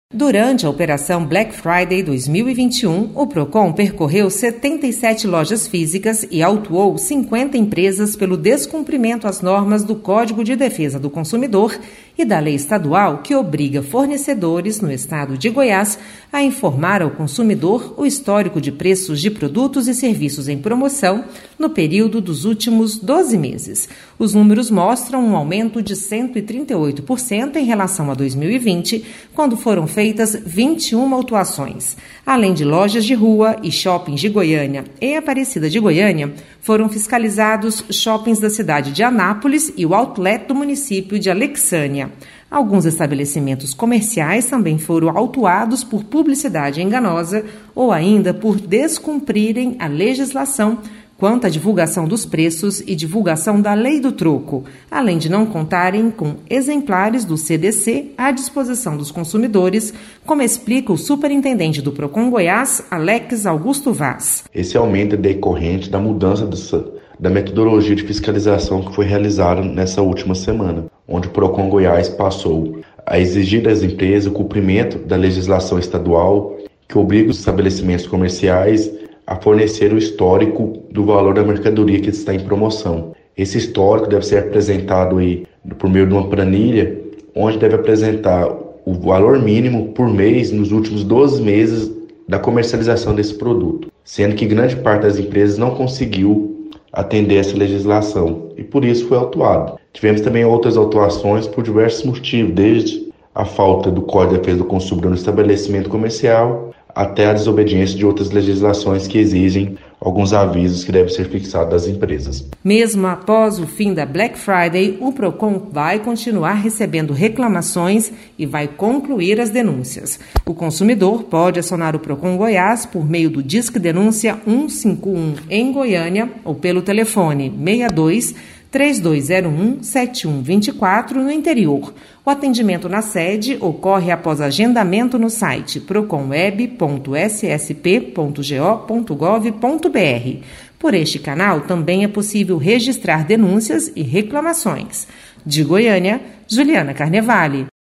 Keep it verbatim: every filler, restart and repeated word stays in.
Durante a Operação Black Friday dois mil e vinte e um, o Procon percorreu setenta e sete lojas físicas e autuou cinquenta empresas pelo descumprimento às normas do Código de Defesa do Consumidor e da lei estadual que obriga fornecedores no estado de Goiás a informar ao consumidor o histórico de preços de produtos e serviços em promoção no período dos últimos doze meses. Os números mostram um aumento de cento e trinta e oito por cento em relação a dois mil e vinte, quando foram feitas vinte e uma autuações. Além de lojas de rua e shoppings de Goiânia e Aparecida de Goiânia, foram fiscalizados shoppings da cidade de Anápolis e o outlet do município de Alexânia. Alguns estabelecimentos comerciais também foram autuados por publicidade enganosa ou ainda por descumprirem a legislação quanto à divulgação dos preços e divulgação da lei do troco, além de não contarem com exemplares do C D C à disposição dos consumidores, como explica o superintendente do Procon Goiás, Alex Augusto Vaz. Esse aumento é decorrente da mudança dessa, da metodologia de fiscalização que foi realizada nessa última semana, onde o Procon Goiás passou a exigir das empresas o cumprimento da legislação estadual que obriga os estabelecimentos comerciais a fornecer o histórico do valor da mercadoria que está em promoção. Esse histórico deve ser apresentado aí por meio de uma planilha, onde deve apresentar o valor mínimo por mês nos últimos doze meses da comercialização desse produto, sendo que grande parte das empresas não conseguiu atender essa legislação e por isso foi autuado. Tivemos também outras autuações por diversos motivos, desde a falta do Código de Defesa do Consumidor no estabelecimento comercial até a desobediência de outras legislações que exigem alguns avisos que devem ser fixados às empresas. Mesmo após o fim da Black Friday, o Procon vai continuar recebendo reclamações e vai concluir as denúncias. O consumidor pode acionar o Procon Goiás por meio do Disque Denúncia cento e cinquenta e um em Goiânia ou pelo telefone seis dois, três dois zero um, sete um dois quatro no interior. O atendimento na sede ocorre após agendamento no site proconweb ponto s s p ponto go ponto gov ponto b r. Por este canal também é possível registrar denúncias e reclamações. De Goiânia, Juliana Carnevale.